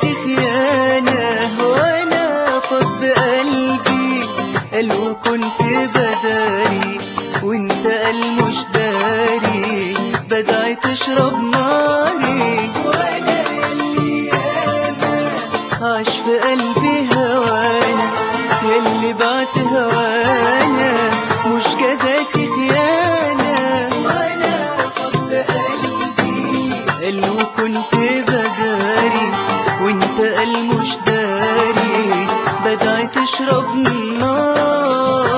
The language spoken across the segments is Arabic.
جزاتي خيانة وانا فض قلبي قال وكنت بداري وانت قال مش داري بدعي تشرب ناري وانا ياللي ياما عاش في قلبي هوانا ياللي بعت هوانا مش جزاتي خيانة وانا فض قلبي قال وكنت بداري وانت قال مش داري بدعي تشرب ناري.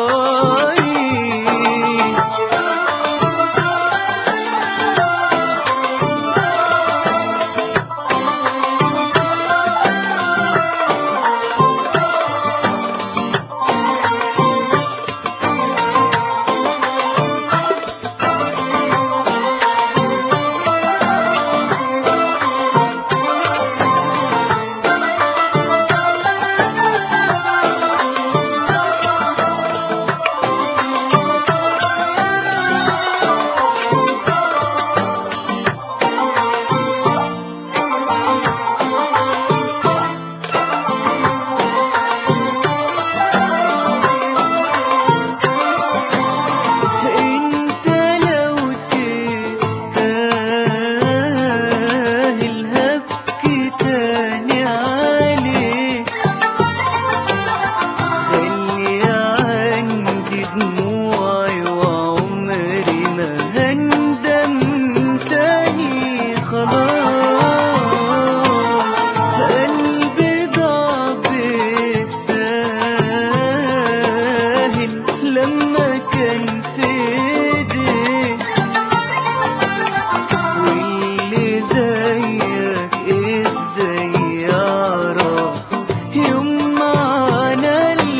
انت لو تستاهل هبكي تاني عليك خلي عندي دموعي وعمري ما هندم تاني خلاص قلبي ضاع بالساهل لما كان في ايديك واللي زيك ازاي يعرف يوم معنى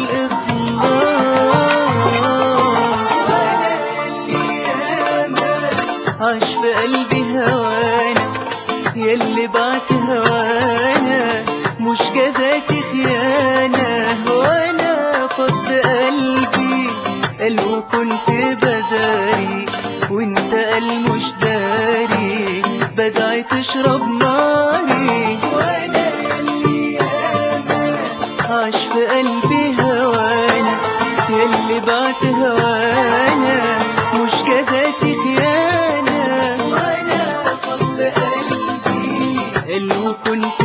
الإخلاص وانا ياللي ياما عاش في قلبي هوانا ياللي بعت هوانا مش جزاتي خيانة وانا فض قلبي قال وكنت بداري وانت قال مش داري بدعي تشرب ناري وانا ياللي ياما عاش في قلبي هوانا ياللي بعت هوانا مش جزاتي خيانة وانا فض قلبي قال وكنت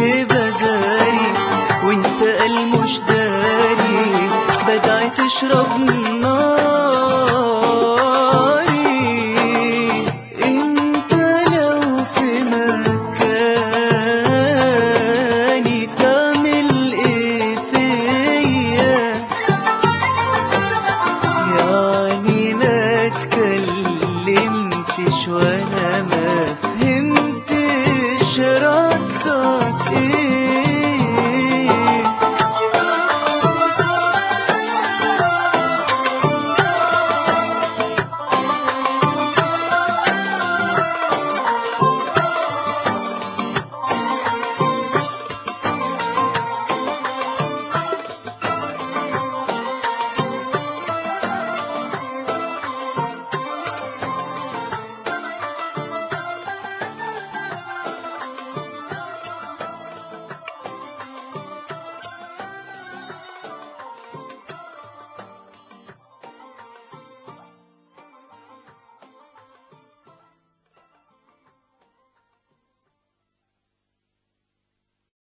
بداري وانت قال مش داري بدعي تشرب